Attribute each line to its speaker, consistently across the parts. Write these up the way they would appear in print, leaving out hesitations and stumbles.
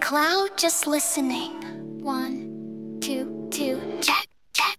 Speaker 1: cloud just listening. 1, 2, 2, check, check.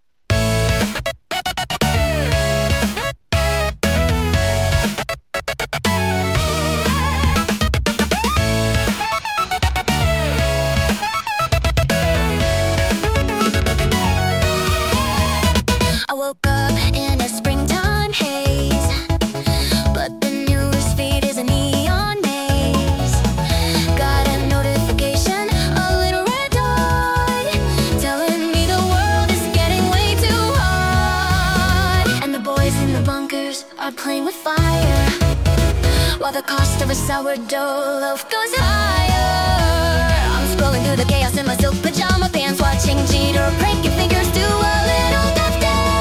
Speaker 1: I woke up in a springtime haze, but the news feed is a neon maze. Got a notification, a little red dot, telling me the world is getting way too hot. And the boys in the bunkers are playing with fire, while the cost of a sourdough loaf goes higher. I'm scrolling through the chaos in my silk pajama pants, watching Jeter breaking figures do a little death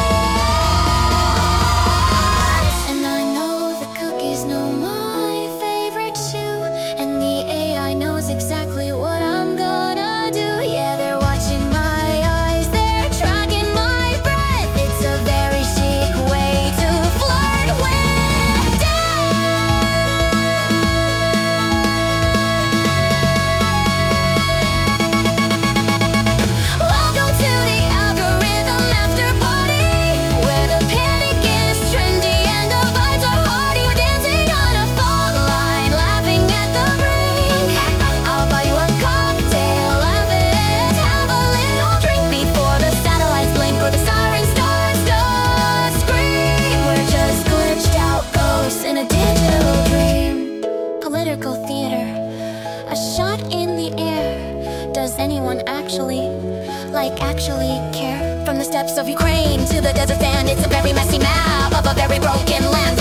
Speaker 1: dance. And I know the cookies know my favorite shoe, and the AI knows exactly what I'm gonna do. Yeah, they're watching my eyes, they're tracking my breath. It's a very chic way to flirt with death. Welcome to the algorithm after party, where the panic is trendy and the vibes are hearty. We're dancing on a fault line, laughing at the brink. I'll buy you a cocktail, laugh it, have a little drink before the satellites blink or the siren starts to scream. We're just glitched out ghosts in a digital dream. Political theater, a shot in the air. Does anyone actually care? From the steppes of Ukraine to the desert sand, it's a very messy map of a very broken land.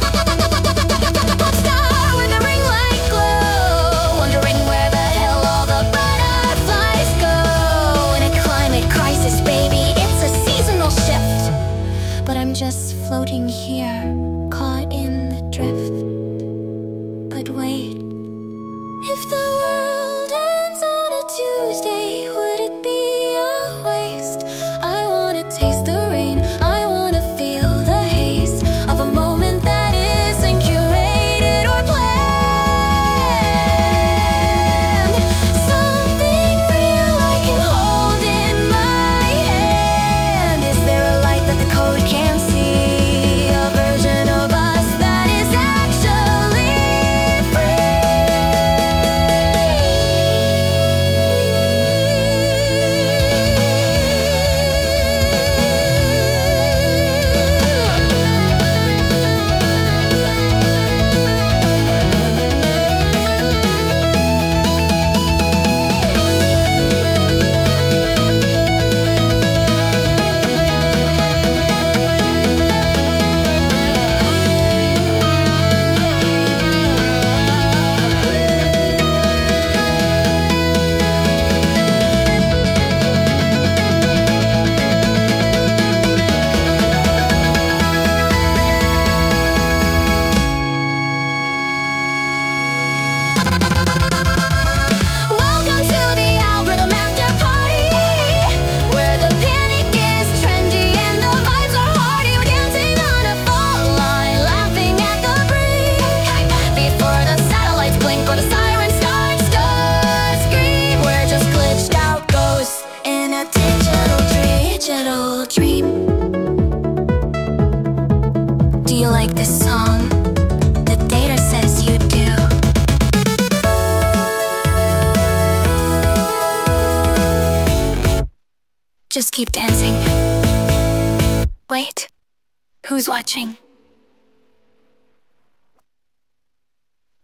Speaker 1: Star with a ring light glow, wondering where the hell all the butterflies go. In a climate crisis, baby, it's a seasonal shift, but I'm just floating here, caught in the drift. But wait, if the world ends on a Tuesday, would it be a waste? I wanna taste the rain, I wanna feel the haze of a moment that isn't curated or planned. Something real I can hold in my hand. Is there a light that the code can't see? A version of us that is actually free. Welcome to the algorithm after party, where the panic is trendy and the vibes are hearty. We're dancing on a fault line, laughing at the brink. Before the satellites blink or the siren starts to scream, we're just glitched out ghosts in a digital dream. Do you like this song? The data says you do. Just keep dancing. Wait, who's watching?